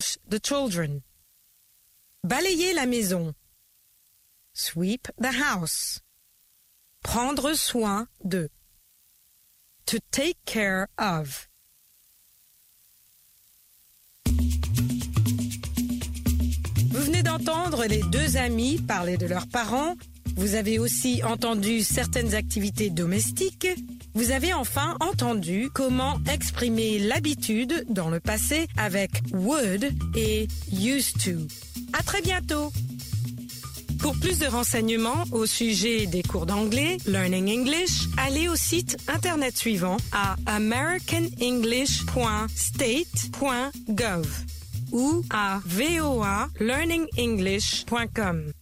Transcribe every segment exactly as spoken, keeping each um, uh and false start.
the children. Balayer la maison. Sweep the house. Prendre soin de. To take care of. Vous venez d'entendre les deux amis parler de leurs parents. Vous avez aussi entendu certaines activités domestiques. Vous avez enfin entendu comment exprimer l'habitude dans le passé avec would et used to. À très bientôt! Pour plus de renseignements au sujet des cours d'anglais, Learning English, allez au site internet suivant à american english point state point gov ou à voa learning english point com.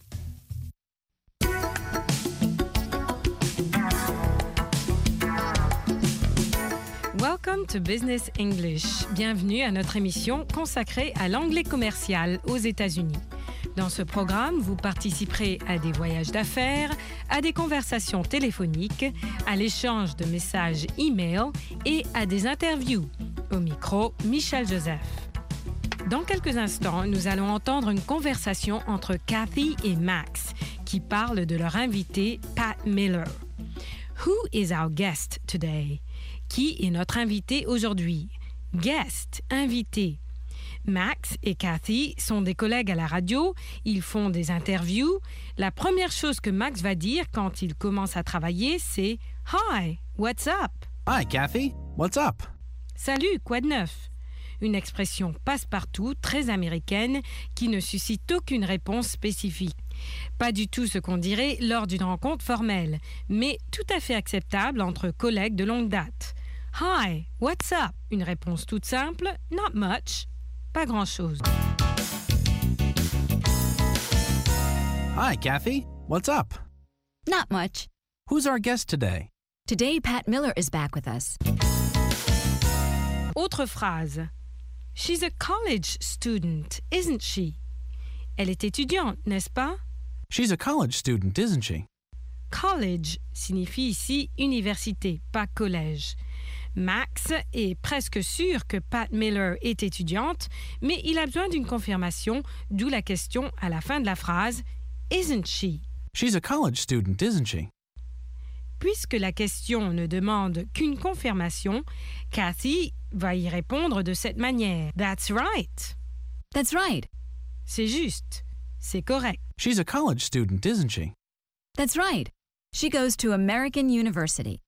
Welcome to Business English. Bienvenue à notre émission consacrée à l'anglais commercial aux États-Unis. Dans ce programme, vous participerez à des voyages d'affaires, à des conversations téléphoniques, à l'échange de messages e-mail et à des interviews. Au micro, Michel Joseph. Dans quelques instants, nous allons entendre une conversation entre Kathy et Max qui parlent de leur invité Pat Miller. Who is our guest today? Qui est notre invité aujourd'hui? Guest, invité. Max et Kathy sont des collègues à la radio, ils font des interviews. La première chose que Max va dire quand il commence à travailler, c'est « Hi, what's up? » Hi, Kathy, what's up? Salut, quoi de neuf? Une expression passe-partout, très américaine, qui ne suscite aucune réponse spécifique. Pas du tout ce qu'on dirait lors d'une rencontre formelle, mais tout à fait acceptable entre collègues de longue date. « Hi, what's up? » Une réponse toute simple, « Not much. » Pas grand-chose. Hi, Kathy. What's up? Not much. Who's our guest today? Today, Pat Miller is back with us. Autre phrase. She's a college student, isn't she? Elle est étudiante, n'est-ce pas? She's a college student, isn't she? College signifie ici université, pas collège. Max est presque sûr que Pat Miller est étudiante, mais il a besoin d'une confirmation, d'où la question à la fin de la phrase « Isn't she? » She's a college student, isn't she? Puisque la question ne demande qu'une confirmation, Kathy va y répondre de cette manière. « That's right. » That's right. C'est juste. C'est correct. She's a college student, isn't she? That's right. She goes to American University.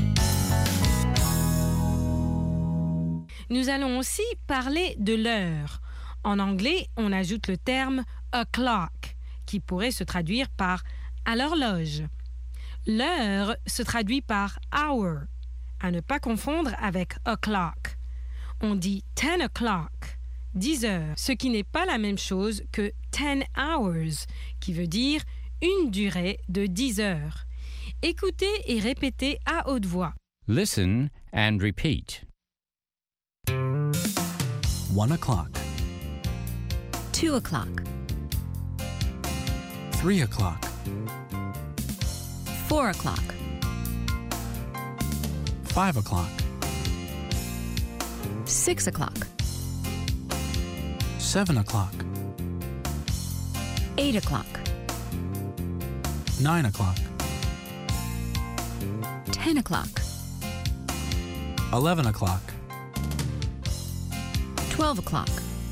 Nous allons aussi parler de l'heure. En anglais, on ajoute le terme « o'clock » qui pourrait se traduire par « à l'horloge ». L'heure se traduit par « hour », à ne pas confondre avec « o'clock ». On dit « ten o'clock », dix heures, ce qui n'est pas la même chose que « ten hours », qui veut dire une durée de dix heures. Écoutez et répétez à haute voix. Listen and repeat. One o'clock. Two o'clock. Three o'clock. Four o'clock. Five o'clock. Six o'clock. Seven o'clock. Eight o'clock. Nine o'clock. Ten o'clock. Eleven o'clock. Twelve o'clock.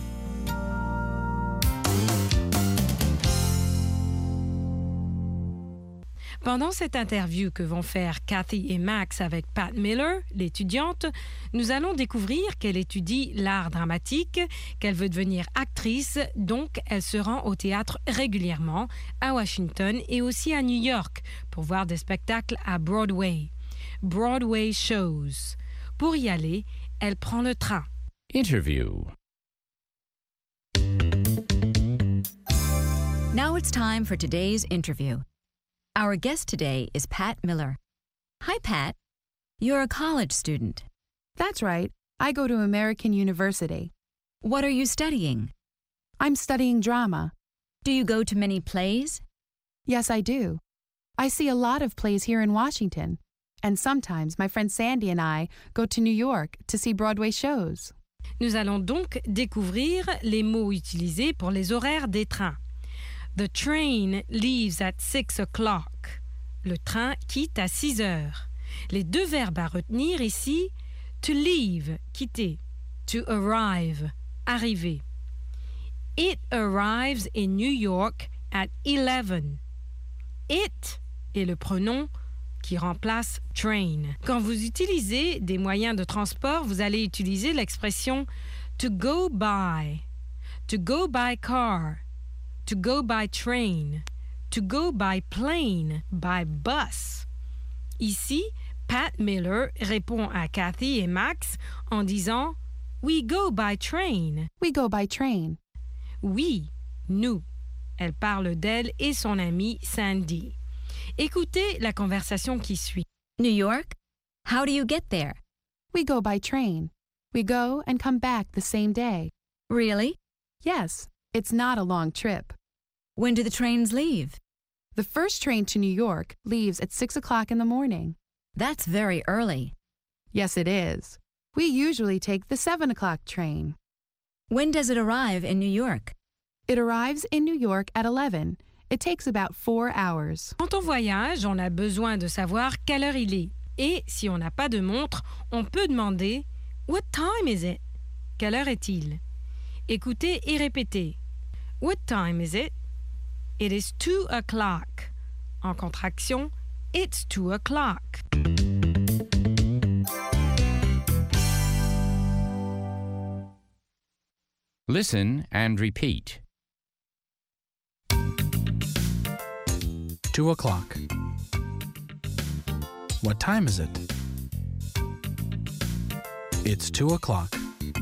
Pendant cette interview que vont faire Kathy et Max avec Pat Miller, l'étudiante, nous allons découvrir qu'elle étudie l'art dramatique, qu'elle veut devenir actrice, donc elle se rend au théâtre régulièrement, à Washington et aussi à New York, pour voir des spectacles à Broadway. Broadway shows. Pour y aller, elle prend le train. Interview. Now it's time for today's interview. Our guest today is Pat Miller. Hi, Pat. You're a college student. That's right. I go to American University. What are you studying? I'm studying drama. Do you go to many plays? Yes, I do. I see a lot of plays here in Washington. And sometimes my friend Sandy and I go to New York to see Broadway shows. Nous allons donc découvrir les mots utilisés pour les horaires des trains. The train leaves at six o'clock. Le train quitte à six heures. Les deux verbes à retenir ici, to leave, quitter, to arrive, arriver. It arrives in New York at eleven. It est le pronom qui remplace train. Quand vous utilisez des moyens de transport, vous allez utiliser l'expression to go by, to go by car, to go by train, to go by plane, by bus. Ici, Pat Miller répond à Kathy et Max en disant « We go by train ». We go by train. Oui, nous. Elle parle d'elle et son amie Sandy. Écoutez la conversation qui suit. New York? How do you get there? We go by train. We go and come back the same day. Really? Yes, it's not a long trip. When do the trains leave? The first train to New York leaves at six o'clock in the morning. That's very early. Yes, it is. We usually take the seven o'clock train. When does it arrive in New York? It arrives in New York at eleven. It takes about four hours. Quand on voyage, on a besoin de savoir quelle heure il est. Et si on n'a pas de montre, on peut demander « What time is it? » Quelle heure est-il? Écoutez et répétez. What time is it? It is two o'clock. En contraction, it's two o'clock. Listen and repeat. Two o'clock. What time is it? It's two o'clock.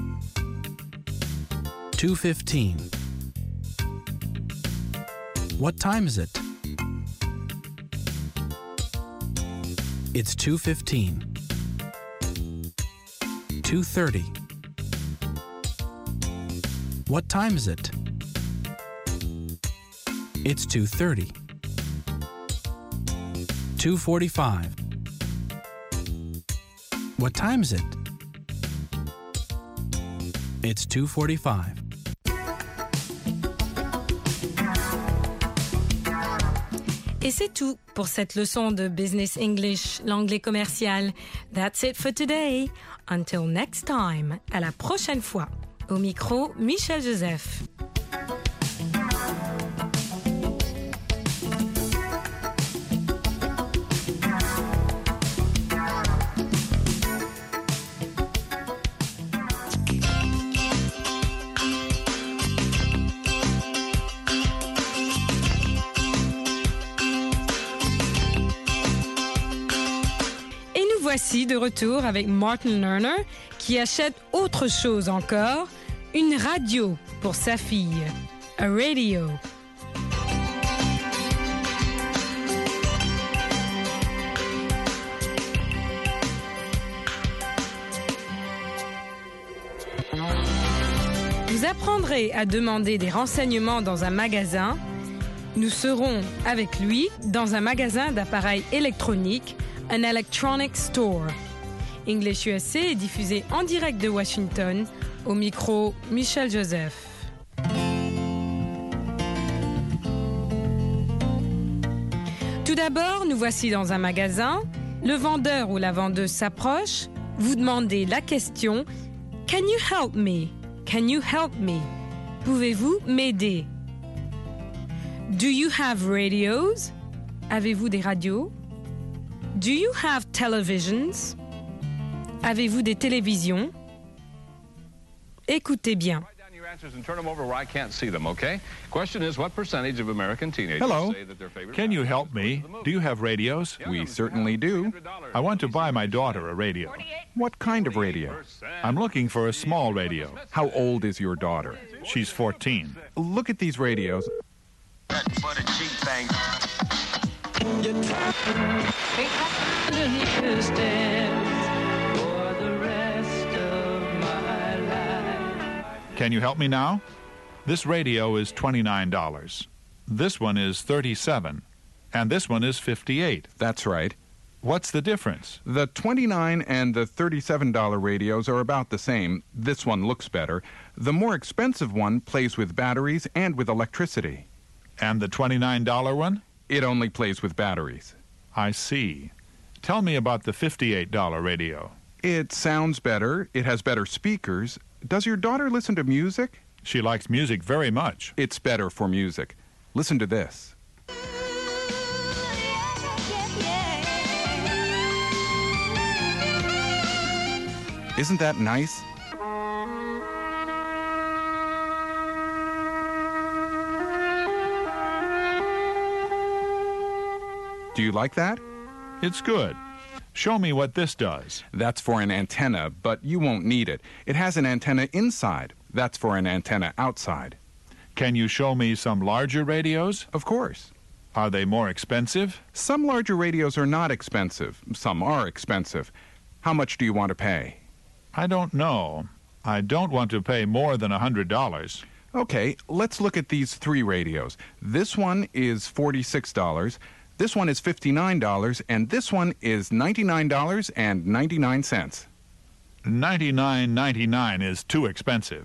Two fifteen. What time is it? It's two fifteen. Two thirty. What time is it? It's two thirty. Two forty-five. What time is it? It's two forty-five. Et c'est tout pour cette leçon de Business English, l'anglais commercial. That's it for today. Until next time. À la prochaine fois. Au micro, Michel Joseph. Voici de retour avec Martin Lerner qui achète autre chose encore, une radio pour sa fille. A radio. Vous apprendrez à demander des renseignements dans un magasin. Nous serons avec lui dans un magasin d'appareils électroniques, an electronic store. English U S A est diffusé en direct de Washington, au micro Michel Joseph. Tout d'abord, nous voici dans un magasin. Le vendeur ou la vendeuse s'approche. Vous demandez la question « Can you help me? Can you help me? Pouvez-vous m'aider? Do you have radios? Avez-vous des radios? Do you have televisions? Avez-vous des télévisions? Écoutez bien. Write down your answers and turn them over where I can't see them, okay? Question is, what percentage of American teenagers Hello. say that their favorite Can you movie help is me? the movie? Do you have radios? We certainly do. I want to buy my daughter a radio. What kind of radio? I'm looking for a small radio. How old is your daughter? She's fourteen. Look at these radios. Can you help me now? This radio is twenty-nine dollars. This one is thirty-seven dollars. And this one is fifty-eight dollars. That's right. What's the difference? The twenty-nine dollars and the thirty-seven dollars radios are about the same. This one looks better. The more expensive one plays with batteries and with electricity. And the twenty-nine dollar one? It only plays with batteries. I see. Tell me about the fifty-eight dollar radio. It sounds better. It has better speakers. Does your daughter listen to music? She likes music very much. It's better for music. Listen to this. Isn't that nice? Do you like that? It's good. Show me what this does. That's for an antenna, but you won't need it. It has an antenna inside. That's for an antenna outside. Can you show me some larger radios? Of course. Are they more expensive? Some larger radios are not expensive. Some are expensive. How much do you want to pay? I don't know. I don't want to pay more than a hundred dollars. Okay, let's look at these three radios. This one is forty-six dollars. This one is fifty-nine dollars, and this one is ninety-nine dollars and ninety-nine cents. ninety-nine ninety-nine is too expensive.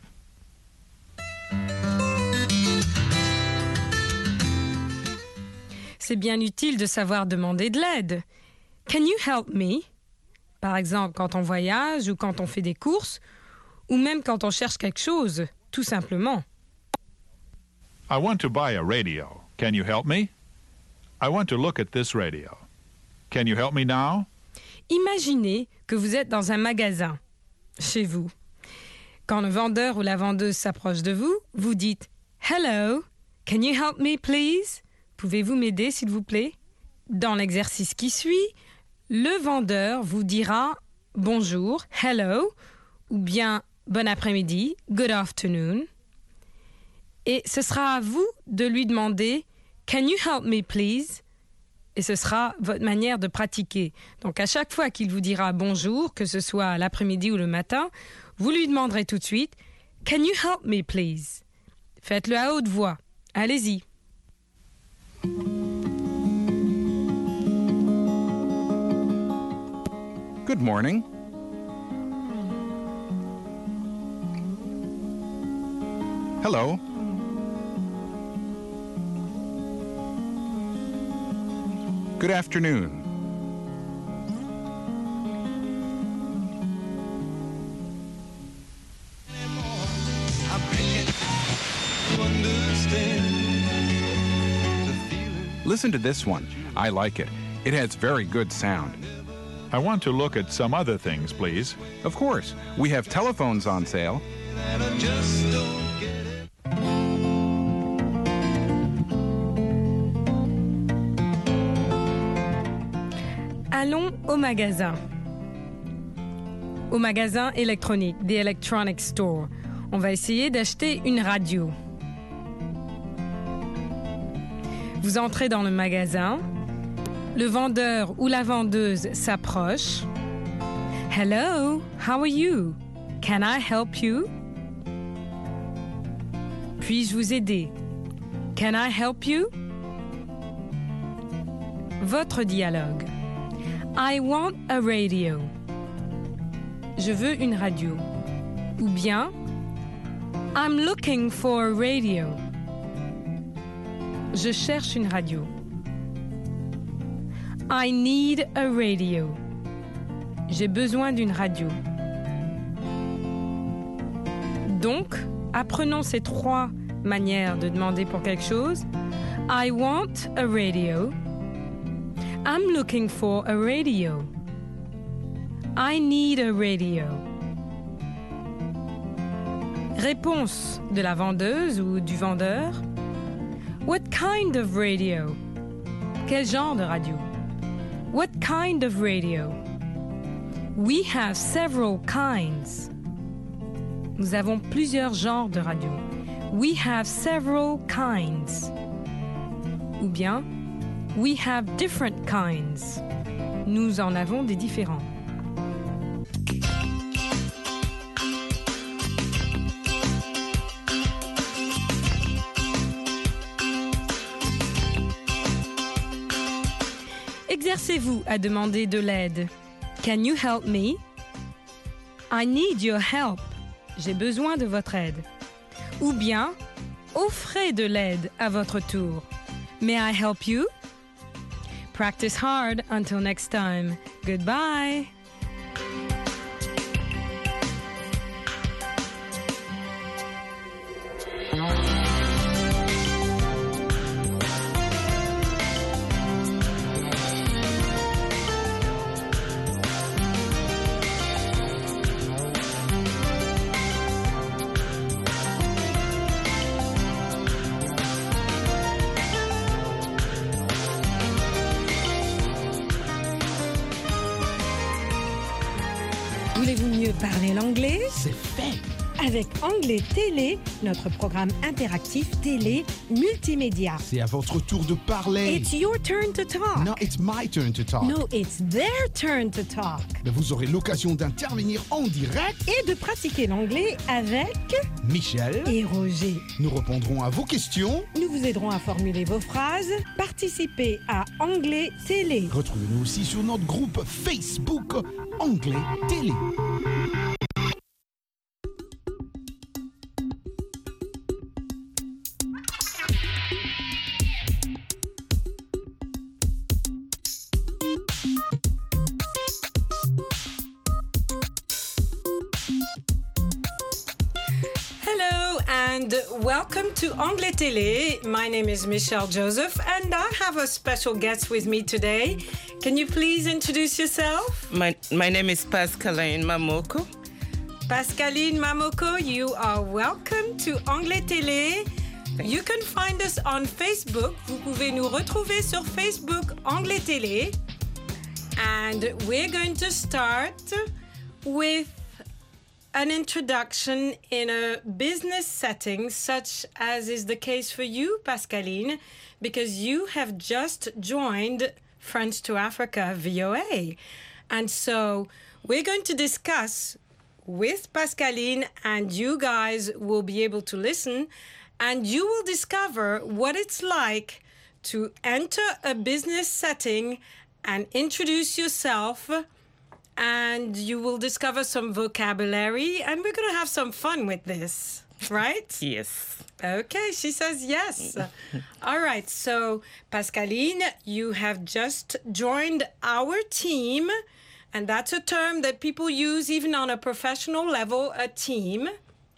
C'est bien utile de savoir demander de l'aide. Can you help me? Par exemple, quand on voyage ou quand on fait des courses, ou même quand on cherche quelque chose, tout simplement. I want to buy a radio. Can you help me? I want to look at this radio. Can you help me now? Imaginez que vous êtes dans un magasin, chez vous. Quand le vendeur ou la vendeuse s'approche de vous, vous dites « Hello, can you help me please? Pouvez-vous m'aider s'il vous plaît ?» Dans l'exercice qui suit, le vendeur vous dira « Bonjour, hello » ou bien « Bon après-midi, good afternoon ». Et ce sera à vous de lui demander « Can you help me please ?» Et ce sera votre manière de pratiquer. Donc à chaque fois qu'il vous dira « Bonjour », que ce soit l'après-midi ou le matin, vous lui demanderez tout de suite « Can you help me please ?» Faites-le à haute voix. Allez-y. Good morning. Hello. Good afternoon. Listen to this one. I like it. It has very good sound. I want to look at some other things, please. Of course. We have telephones on sale. Allons au magasin. Au magasin électronique, the electronic store. On va essayer d'acheter une radio. Vous entrez dans le magasin. Le vendeur ou la vendeuse s'approche. Hello, how are you? Can I help you? Puis-je vous aider? Can I help you? Votre dialogue. I want a radio. Je veux une radio. Ou bien, I'm looking for a radio. Je cherche une radio. I need a radio. J'ai besoin d'une radio. Donc, apprenons ces trois manières de demander pour quelque chose. I want a radio. I'm looking for a radio. I need a radio. Réponse de la vendeuse ou du vendeur. What kind of radio? Quel genre de radio? What kind of radio? We have several kinds. Nous avons plusieurs genres de radio. We have several kinds. Ou bien, we have different kinds. Nous en avons des différents. Exercez-vous à demander de l'aide. Can you help me? I need your help. J'ai besoin de votre aide. Ou bien, offrez de l'aide à votre tour. May I help you? Practice hard until next time. Goodbye. Voulez-vous mieux parler l'anglais? C'est fait. Avec Anglais Télé, notre programme interactif télé multimédia. C'est à votre tour de parler. It's your turn to talk. No, it's my turn to talk. No, it's their turn to talk. Mais vous aurez l'occasion d'intervenir en direct Et de pratiquer l'anglais avec Michel et Roger. Nous répondrons à vos questions. Nous vous aiderons à formuler vos phrases. Participez à Anglais Télé. Retrouvez-nous aussi sur notre groupe Facebook Anglais Télé. Hello and welcome to Anglais Télé. My name is Michelle Joseph and I have a special guest with me today. Can you please introduce yourself? My, my name is Pascaline Mamoko. Pascaline Mamoko, you are welcome to Anglais Télé. Thank You can find us on Facebook. Vous pouvez nous retrouver sur Facebook Anglais Télé. And we're going to start with an introduction in a business setting, such as is the case for you, Pascaline, because you have just joined French to Africa V O A. And so we're going to discuss with Pascaline, and you guys will be able to listen, and you will discover what it's like to enter a business setting and introduce yourself, and you will discover some vocabulary, and we're going to have some fun with this, right? Yes. Okay, she says yes. All right, so Pascaline, you have just joined our team, and that's a term that people use even on a professional level, a team.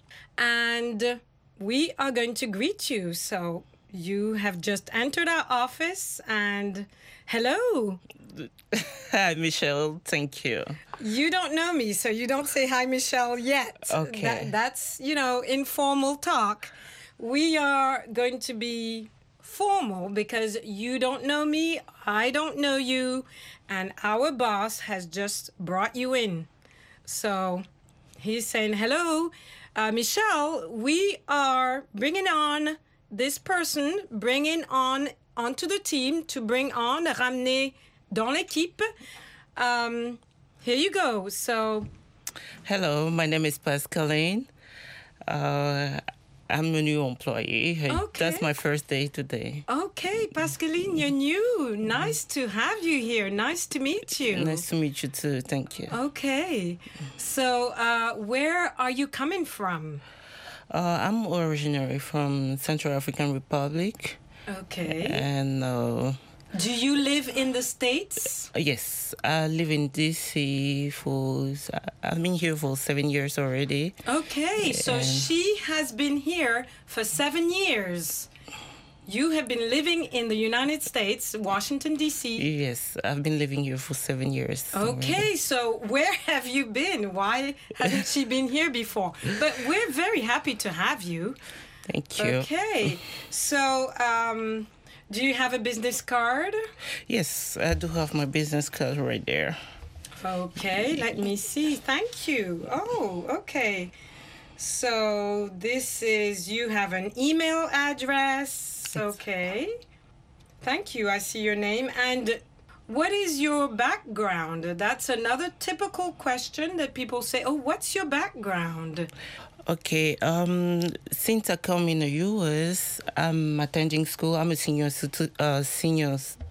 And we are going to greet you. So you have just entered our office, and hello. Hi, Michelle. Thank you. You don't know me, so you don't say hi, Michelle, yet. Okay. That, that's, you know, informal talk. We are going to be formal because you don't know me, I don't know you, and our boss has just brought you in. So he's saying, hello, uh, Michelle, we are bringing on this person, bringing on onto the team to bring on, ramener dans l'équipe. Um, here you go. So, hello, my name is Pascaline. Uh, I'm a new employee. Okay. That's my first day today. Okay, Pascaline, you're new. Nice to have you here. Nice to meet you. Nice to meet you too. Thank you. Okay. So, uh, where are you coming from? Uh, I'm originally from Central African Republic. Okay. And uh, do you live in the States? Yes, I live in D C for, I've been here for seven years already. Okay, so and she has been here for seven years. You have been living in the United States, Washington, D C. Yes, I've been living here for seven years. Okay, already. so where have you been? Why hasn't she been here before? But we're very happy to have you. Thank you. Okay, so um, do you have a business card? Yes, I do have my business card right there. Okay, let me see. Thank you. Oh, okay. So this is, you have an email address. Okay. Thank you. I see your name. And what is your background? That's another typical question that people say, oh, what's your background? Okay, um, since I come in the U S, I'm attending school. I'm a senior uh, senior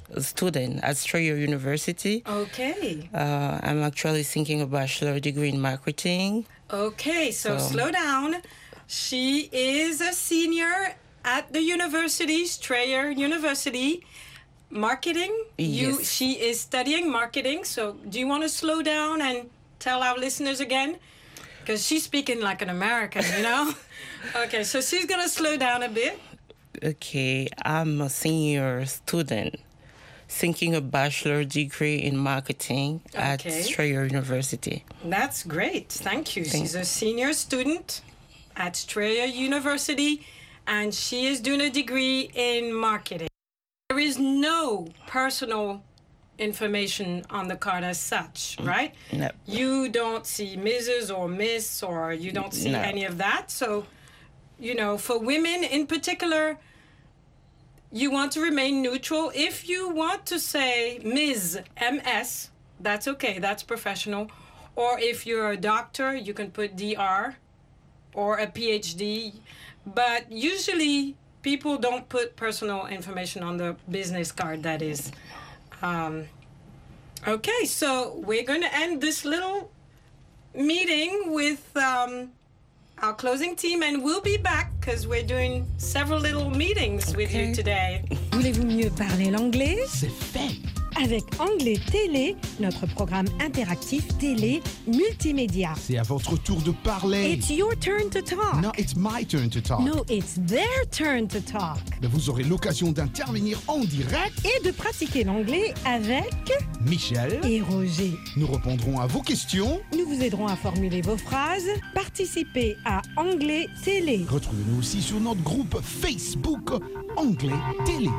student at Strayer University. Okay. Uh, I'm actually thinking a bachelor degree in marketing. Okay, so, So- slow down. She is a senior at the university, Strayer University. Marketing? You, Yes. she is studying marketing. So do you want to slow down and tell our listeners again? Because she's speaking like an American, you know? Okay, so she's going to slow down a bit. Okay, I'm a senior student thinking a bachelor degree in marketing at Okay. Strayer University. That's great. Thank you. Thank- She's a senior student at Strayer University, and she is doing a degree in marketing. There is no personal information on the card as such, right? No. You don't see Missus or Miss, or you don't see No. any of that. So, you know, for women in particular, you want to remain neutral. If you want to say Miz M S, that's okay, that's professional. Or if you're a doctor, you can put D R or a P H D. But usually people don't put personal information on the business card, that is. Um, okay, so we're going to end this little meeting with um, our closing team, and we'll be back because we're doing several little meetings with you Okay. today. Voulez-vous mieux parler l'anglais? C'est fait. Avec Anglais Télé, notre programme interactif télé multimédia. C'est à votre tour de parler. It's your turn to talk. No, it's my turn to talk. No, it's their turn to talk. Mais vous aurez l'occasion d'intervenir en direct. Et de pratiquer l'anglais avec Michel, et Roger. nous répondrons à vos questions. Nous vous aiderons à formuler vos phrases. Participez à Anglais Télé. Retrouvez-nous aussi sur notre groupe Facebook Anglais Télé.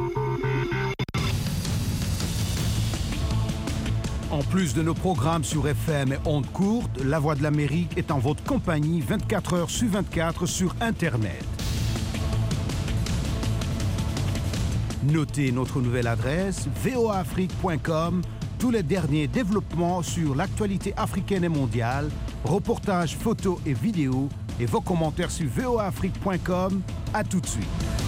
En plus de nos programmes sur F M et ondes courtes, La Voix de l'Amérique est en votre compagnie vingt-quatre heures sur vingt-quatre sur Internet. Notez notre nouvelle adresse v o a afrique point com, tous les derniers développements sur l'actualité africaine et mondiale, reportages, photos et vidéos, et vos commentaires sur v o a afrique point com. À tout de suite.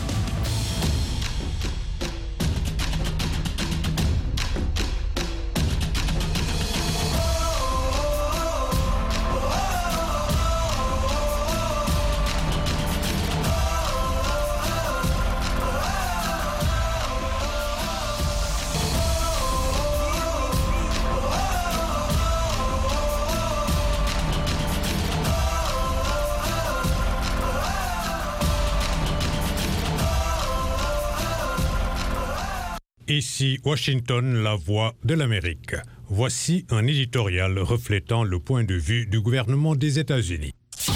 Ici Washington, la voix de l'Amérique. Voici un éditorial reflétant le point de vue du gouvernement des États-Unis.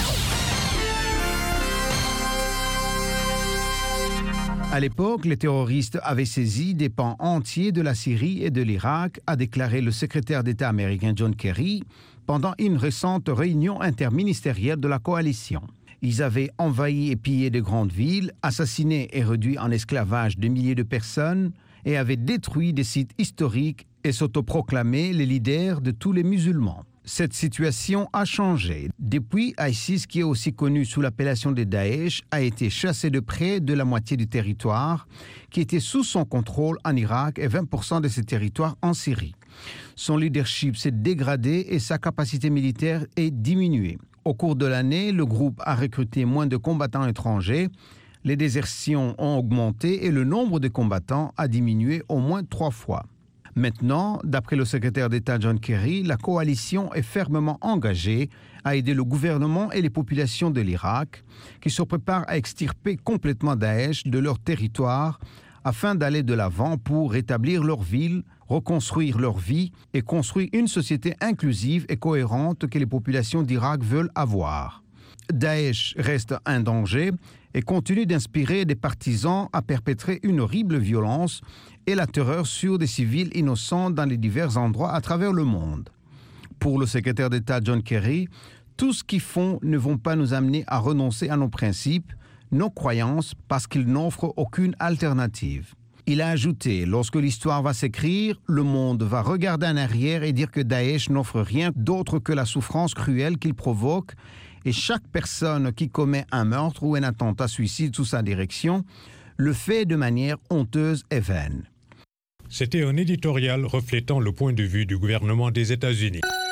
À l'époque, les terroristes avaient saisi des pans entiers de la Syrie et de l'Irak, a déclaré le secrétaire d'État américain John Kerry pendant une récente réunion interministérielle de la coalition. Ils avaient envahi et pillé de grandes villes, assassiné et réduit en esclavage des milliers de personnes et avaient détruit des sites historiques et s'autoproclamé les leaders de tous les musulmans. Cette situation a changé. Depuis, ISIS, qui est aussi connu sous l'appellation de Daesh, a été chassé de près de la moitié du territoire qui était sous son contrôle en Irak et vingt pour cent de ses territoires en Syrie. Son leadership s'est dégradé et sa capacité militaire est diminuée. Au cours de l'année, le groupe a recruté moins de combattants étrangers, les désertions ont augmenté et le nombre de combattants a diminué au moins trois fois. Maintenant, d'après le secrétaire d'État John Kerry, la coalition est fermement engagée à aider le gouvernement et les populations de l'Irak, qui se préparent à extirper complètement Daesh de leur territoire afin d'aller de l'avant pour rétablir leur ville, reconstruire leur vie et construire une société inclusive et cohérente que les populations d'Irak veulent avoir. Daesh reste un danger et continue d'inspirer des partisans à perpétrer une horrible violence et la terreur sur des civils innocents dans les divers endroits à travers le monde. Pour le secrétaire d'État John Kerry, tout ce qu'ils font ne vont pas nous amener à renoncer à nos principes, nos croyances, parce qu'ils n'offrent aucune alternative. Il a ajouté, lorsque l'histoire va s'écrire, le monde va regarder en arrière et dire que Daesh n'offre rien d'autre que la souffrance cruelle qu'il provoque, et chaque personne qui commet un meurtre ou un attentat suicide sous sa direction le fait de manière honteuse et vaine. C'était un éditorial reflétant le point de vue du gouvernement des États-Unis.